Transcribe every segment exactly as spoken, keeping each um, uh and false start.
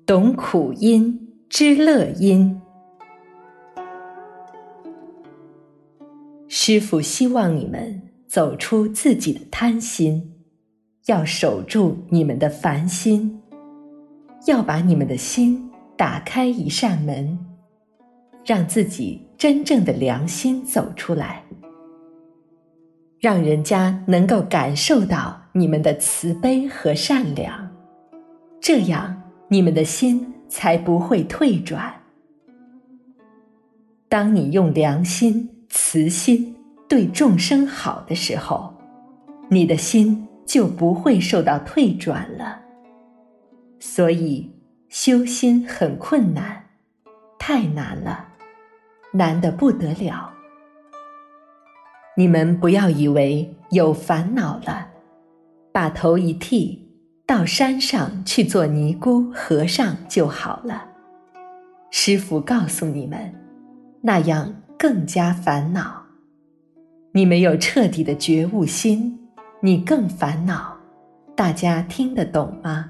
懂苦因，知乐因。师父希望你们走出自己的贪心，要守住你们的凡心，要把你们的心打开一扇门，让自己真正的良心走出来，让人家能够感受到你们的慈悲和善良，这样你们的心才不会退转。当你用良心、慈心对众生好的时候，你的心就不会受到退转了。所以修心很困难，太难了，难得不得了。你们不要以为有烦恼了，把头一剃，到山上去做尼姑和尚就好了。师父告诉你们，那样更加烦恼。你没有彻底的觉悟心，你更烦恼。大家听得懂吗？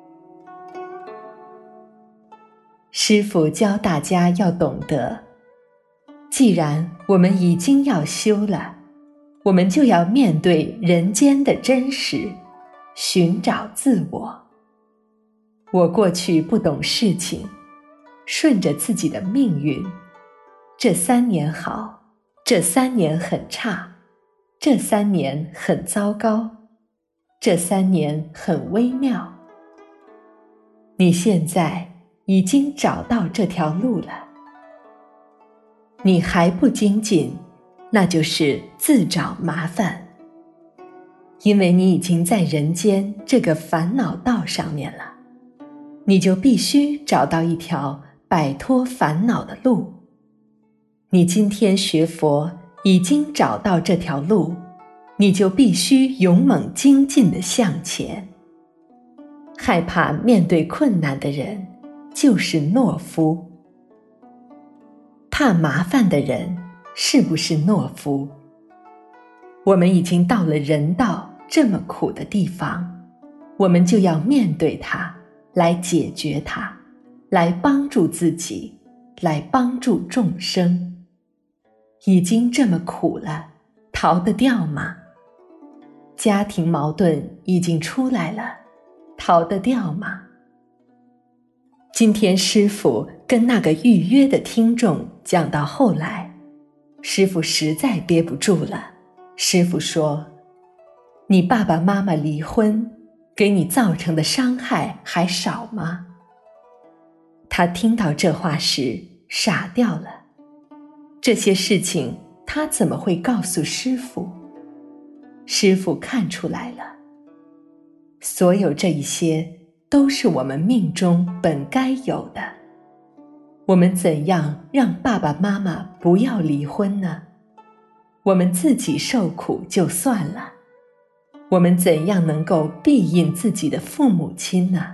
师父教大家要懂得，既然我们已经要修了，我们就要面对人间的真实，寻找自我。我过去不懂事情，顺着自己的命运，这三年好，这三年很差，这三年很糟糕，这三年很微妙。你现在已经找到这条路了，你还不精进，那就是自找麻烦。因为你已经在人间这个烦恼道上面了，你就必须找到一条摆脱烦恼的路。你今天学佛已经找到这条路，你就必须勇猛精进地向前。害怕面对困难的人就是懦夫，怕麻烦的人是不是懦夫？我们已经到了人道这么苦的地方，我们就要面对它，来解决它，来帮助自己，来帮助众生。已经这么苦了，逃得掉吗？家庭矛盾已经出来了，逃得掉吗？今天师父跟那个预约的听众讲到后来，师父实在憋不住了。师父说，你爸爸妈妈离婚给你造成的伤害还少吗？他听到这话时傻掉了，这些事情他怎么会告诉师父？师父看出来了，所有这一些都是我们命中本该有的。我们怎样让爸爸妈妈不要离婚呢？我们自己受苦就算了，我们怎样能够庇荫自己的父母亲呢？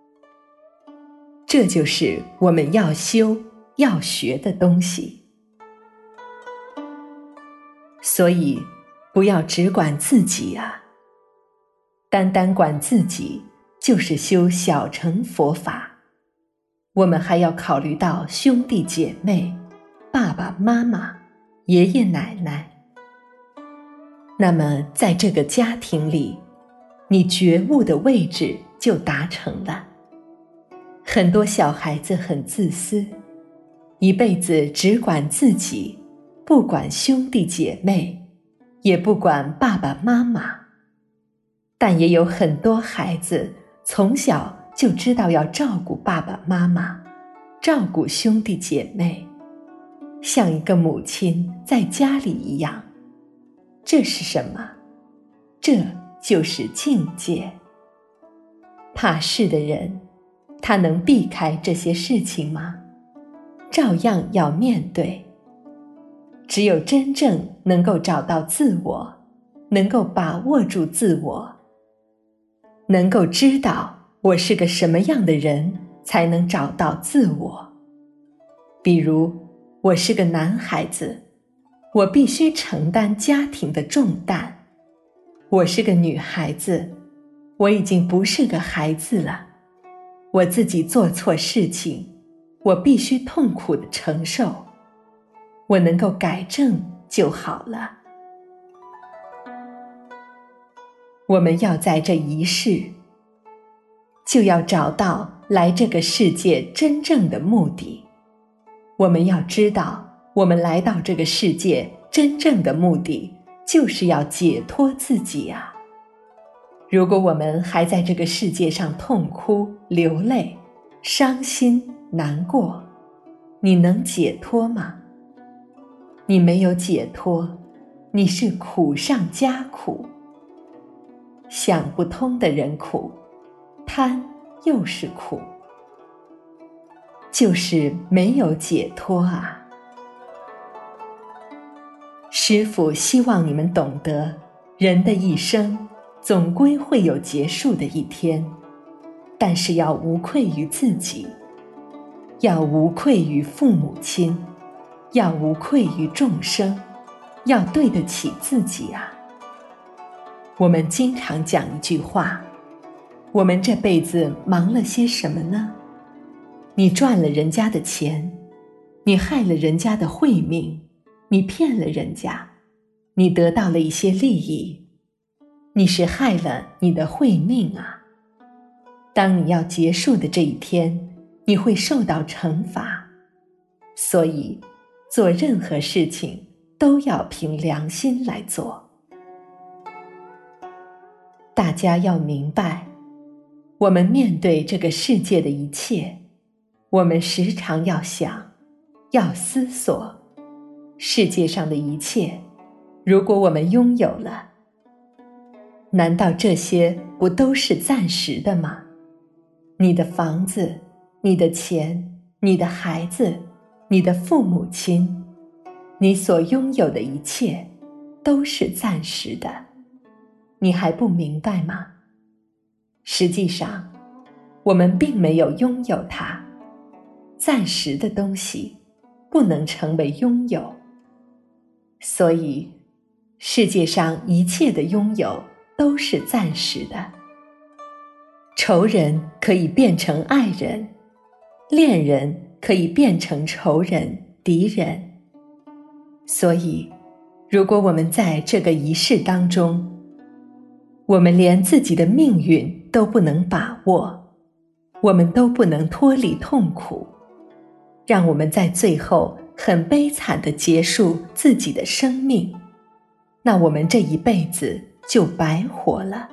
这就是我们要修要学的东西。所以不要只管自己啊，单单管自己就是修小乘佛法。我们还要考虑到兄弟姐妹、爸爸妈妈、爷爷奶奶。那么在这个家庭里，你觉悟的位置就达成了。很多小孩子很自私，一辈子只管自己，不管兄弟姐妹，也不管爸爸妈妈。但也有很多孩子从小就知道要照顾爸爸妈妈，照顾兄弟姐妹，像一个母亲在家里一样。这是什么？这就是境界。怕事的人，他能避开这些事情吗？照样要面对。只有真正能够找到自我，能够把握住自我，能够知道我是个什么样的人，才能找到自我。比如，我是个男孩子，我必须承担家庭的重担。我是个女孩子，我已经不是个孩子了， 我自己做错事情，我必须痛苦地承受，我能够改正就好了。我们要在这一世，就要找到来这个世界真正的目的。我们要知道，我们来到这个世界真正的目的，就是要解脱自己啊。如果我们还在这个世界上痛哭、流泪、伤心、难过，你能解脱吗？你没有解脱，你是苦上加苦。想不通的人苦，贪又是苦，就是没有解脱啊。师父希望你们懂得，人的一生总归会有结束的一天，但是要无愧于自己，要无愧于父母亲，要无愧于众生，要对得起自己啊。我们经常讲一句话，我们这辈子忙了些什么呢？你赚了人家的钱，你害了人家的慧命，你骗了人家，你得到了一些利益，你是害了你的慧命啊。当你要结束的这一天，你会受到惩罚。所以做任何事情都要凭良心来做。大家要明白，我们面对这个世界的一切，我们时常要想，要思索，世界上的一切，如果我们拥有了，难道这些不都是暂时的吗？你的房子，你的钱，你的孩子，你的父母亲，你所拥有的一切，都是暂时的。你还不明白吗？实际上，我们并没有拥有它。暂时的东西不能成为拥有。所以，世界上一切的拥有都是暂时的。仇人可以变成爱人，恋人可以变成仇人、敌人。所以，如果我们在这个一世当中，我们连自己的命运都不能把握，我们都不能脱离痛苦，让我们在最后很悲惨地结束自己的生命，那我们这一辈子就白活了。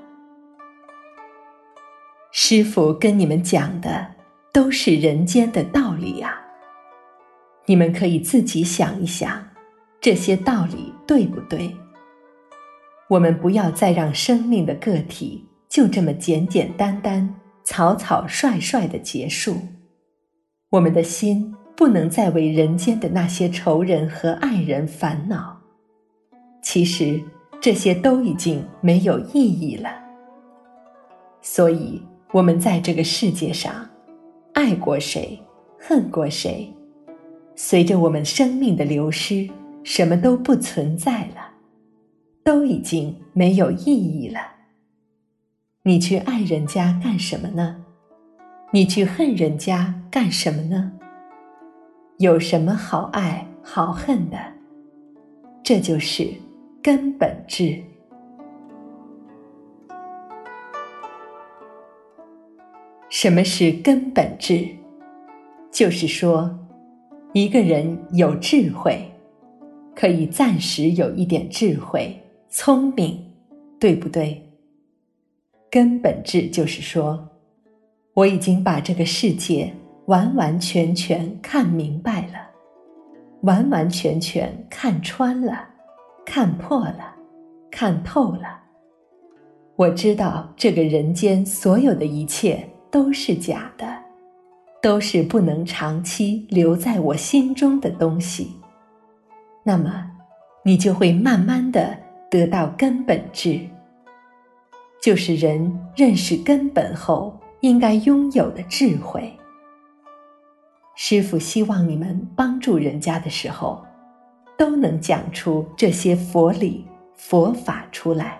师父跟你们讲的都是人间的道理啊，你们可以自己想一想，这些道理对不对？我们不要再让生命的个体就这么简简单单、草草率率地结束。我们的心不能再为人间的那些仇人和爱人烦恼。其实这些都已经没有意义了。所以我们在这个世界上，爱过谁，恨过谁，随着我们生命的流失，什么都不存在了，都已经没有意义了。你去爱人家干什么呢？你去恨人家干什么呢？有什么好爱好恨的？这就是根本智。什么是根本智？就是说，一个人有智慧，可以暂时有一点智慧、聪明，对不对？根本智就是说，我已经把这个世界完完全全看明白了，完完全全看穿了，看破了，看透了。我知道这个人间所有的一切都是假的，都是不能长期留在我心中的东西。那么，你就会慢慢地得到根本智，就是人认识根本后应该拥有的智慧。师父希望你们帮助人家的时候，都能讲出这些佛理、佛法出来。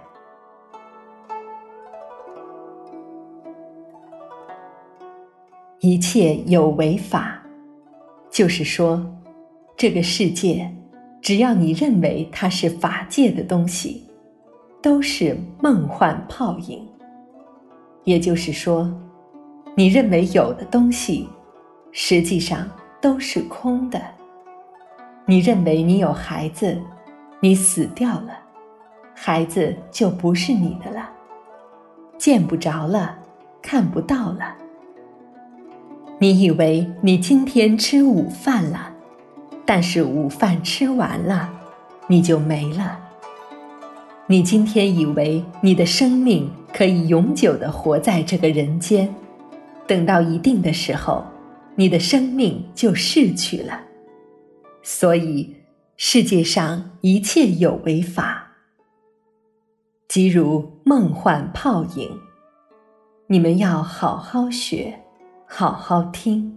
一切有为法，就是说，这个世界，只要你认为它是法界的东西，都是梦幻泡影。也就是说，你认为有的东西，实际上都是空的。你认为你有孩子，你死掉了，孩子就不是你的了，见不着了，看不到了。你以为你今天吃午饭了，但是午饭吃完了，你就没了。你今天以为你的生命可以永久地活在这个人间，等到一定的时候，你的生命就逝去了。所以，世界上一切有为法，即如梦幻泡影，你们要好好学，好好听。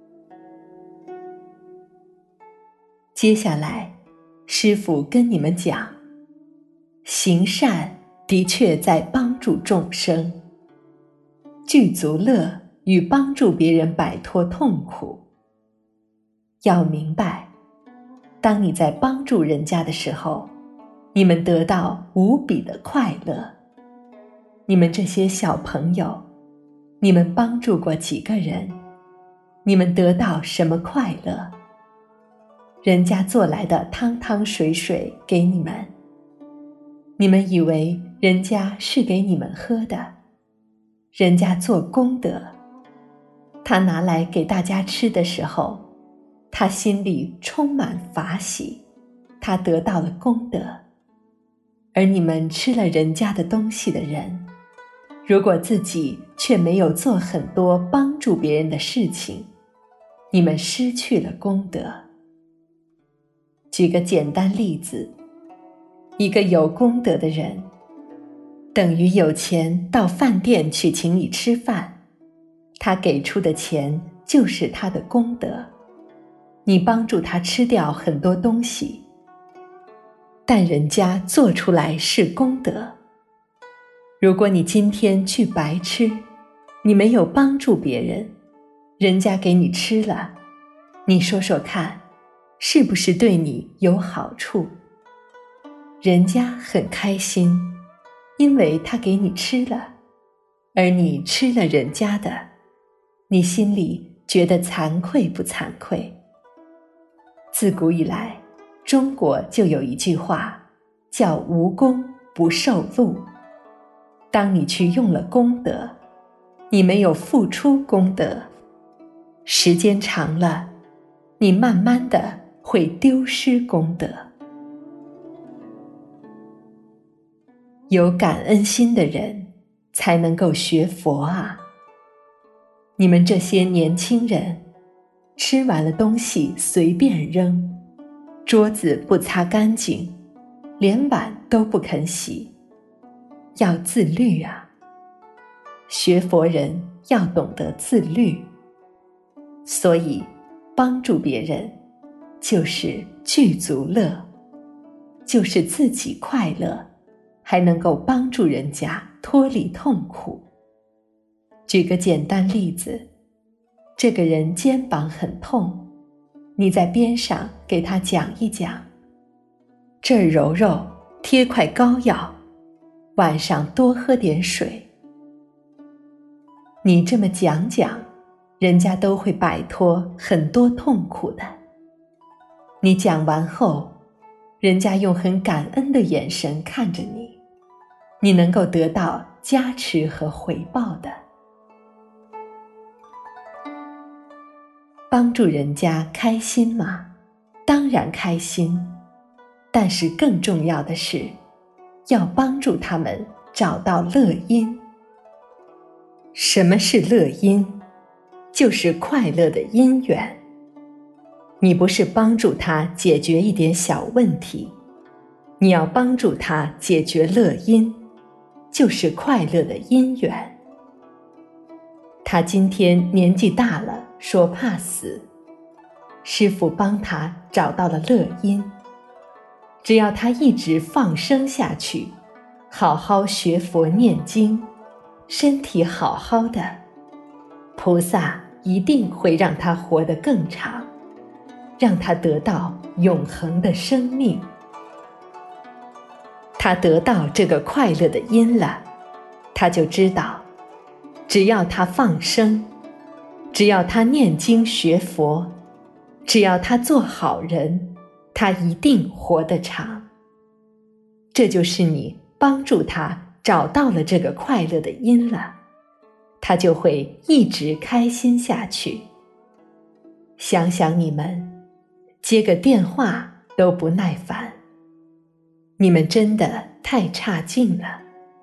接下来，师父跟你们讲，行善的确在帮助众生，具足乐与帮助别人摆脱痛苦。要明白，当你在帮助人家的时候，你们得到无比的快乐。你们这些小朋友，你们帮助过几个人？你们得到什么快乐？人家做来的汤汤水水给你们，你们以为人家是给你们喝的，人家做功德，他拿来给大家吃的时候，他心里充满法喜，他得到了功德。而你们吃了人家的东西的人，如果自己却没有做很多帮助别人的事情，你们失去了功德。举个简单例子，一个有功德的人，等于有钱到饭店去请你吃饭，他给出的钱就是他的功德，你帮助他吃掉很多东西，但人家做出来是功德。如果你今天去白吃，你没有帮助别人，人家给你吃了，你说说看，是不是对你有好处？人家很开心，因为他给你吃了，而你吃了人家的，你心里觉得惭愧不惭愧？自古以来，中国就有一句话，叫无功不受禄。当你去用了功德，你没有付出功德，时间长了，你慢慢的会丢失功德。有感恩心的人才能够学佛啊！你们这些年轻人，吃完了东西随便扔，桌子不擦干净，连碗都不肯洗，要自律啊！学佛人要懂得自律，所以帮助别人就是具足乐，就是自己快乐，还能够帮助人家脱离痛苦。举个简单例子，这个人肩膀很痛，你在边上给他讲一讲，这儿揉揉，贴块膏药，晚上多喝点水。你这么讲讲，人家都会摆脱很多痛苦的。你讲完后，人家用很感恩的眼神看着你，你能够得到加持和回报的。帮助人家开心吗？当然开心，但是更重要的是，要帮助他们找到乐因。什么是乐因？就是快乐的因缘。你不是帮助他解决一点小问题，你要帮助他解决乐因，就是快乐的因缘。他今天年纪大了，说怕死，师父帮他找到了乐因。只要他一直放生下去，好好学佛念经，身体好好的，菩萨一定会让他活得更长，让他得到永恒的生命。他得到这个快乐的因了，他就知道，只要他放生，只要他念经学佛，只要他做好人，他一定活得长。这就是你帮助他找到了这个快乐的因了，他就会一直开心下去。想想你们，接个电话都不耐烦，你们真的太差劲了。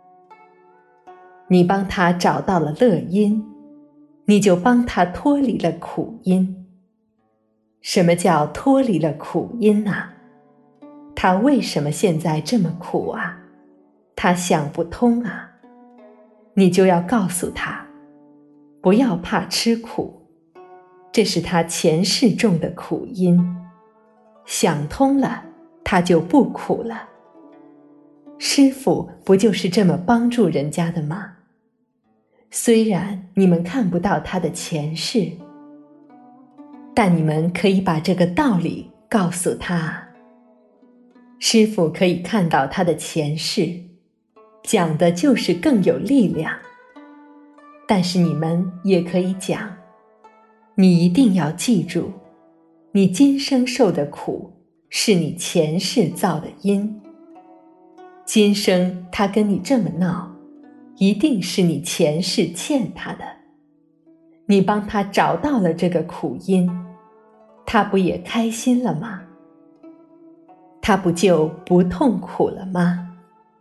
你帮他找到了乐因，你就帮他脱离了苦因。什么叫脱离了苦因啊？他为什么现在这么苦啊？他想不通啊。你就要告诉他，不要怕吃苦，这是他前世种的苦因，想通了，他就不苦了。师父不就是这么帮助人家的吗？虽然你们看不到他的前世，但你们可以把这个道理告诉他。师父可以看到他的前世，讲的就是更有力量。但是你们也可以讲，你一定要记住，你今生受的苦是你前世造的因。今生他跟你这么闹，一定是你前世欠他的。你帮他找到了这个苦因，他不也开心了吗？他不就不痛苦了吗？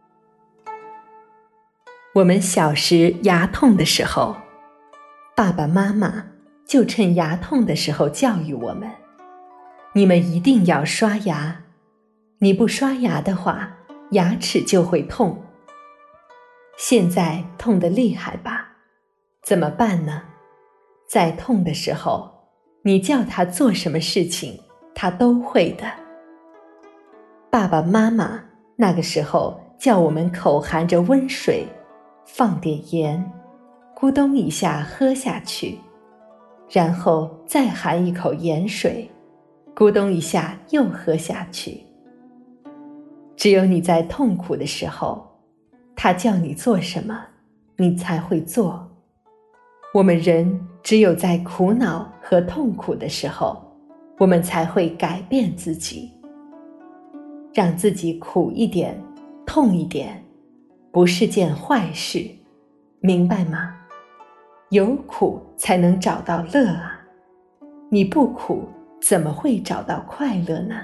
我们小时牙痛的时候，爸爸妈妈就趁牙痛的时候教育我们，你们一定要刷牙，你不刷牙的话，牙齿就会痛。现在痛得厉害吧？怎么办呢？在痛的时候，你叫他做什么事情，他都会的。爸爸妈妈那个时候叫我们口含着温水，放点盐，咕咚一下喝下去，然后再含一口盐水，咕咚一下又喝下去。只有你在痛苦的时候，他叫你做什么，你才会做。我们人只有在苦恼和痛苦的时候，我们才会改变自己。让自己苦一点，痛一点，不是件坏事，明白吗？有苦才能找到乐啊！你不苦，怎么会找到快乐呢？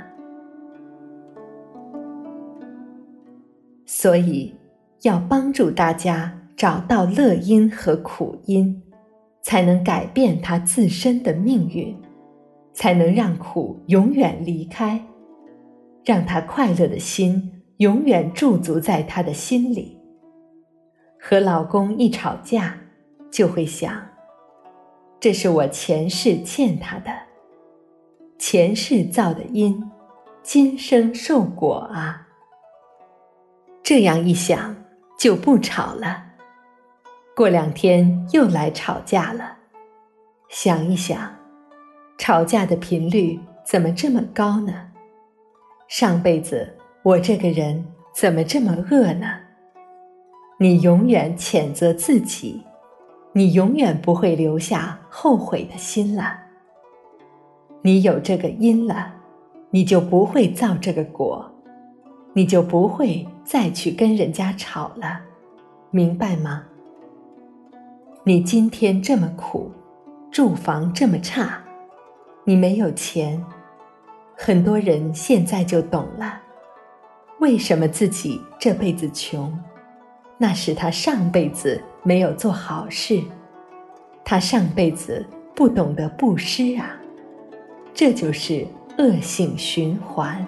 所以，要帮助大家找到乐因和苦因，才能改变他自身的命运，才能让苦永远离开，让他快乐的心永远驻足在他的心里。和老公一吵架，就会想，这是我前世欠他的，前世造的因，今生受果啊。这样一想，就不吵了。过两天又来吵架了，想一想，吵架的频率怎么这么高呢？上辈子我这个人怎么这么恶呢？你永远谴责自己，你永远不会留下后悔的心了。你有这个因了，你就不会造这个果，你就不会再去跟人家吵了，明白吗？你今天这么苦，住房这么差，你没有钱，很多人现在就懂了，为什么自己这辈子穷，那是他上辈子没有做好事，他上辈子不懂得布施啊，这就是恶性循环。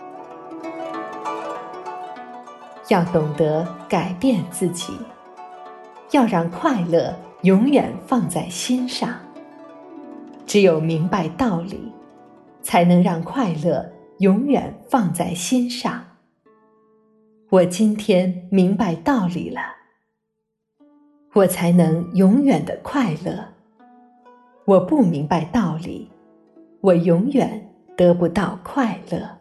要懂得改变自己，要让快乐永远放在心上。只有明白道理，才能让快乐永远放在心上。我今天明白道理了，我才能永远的快乐。 我不明白道理，我永远得不到快乐。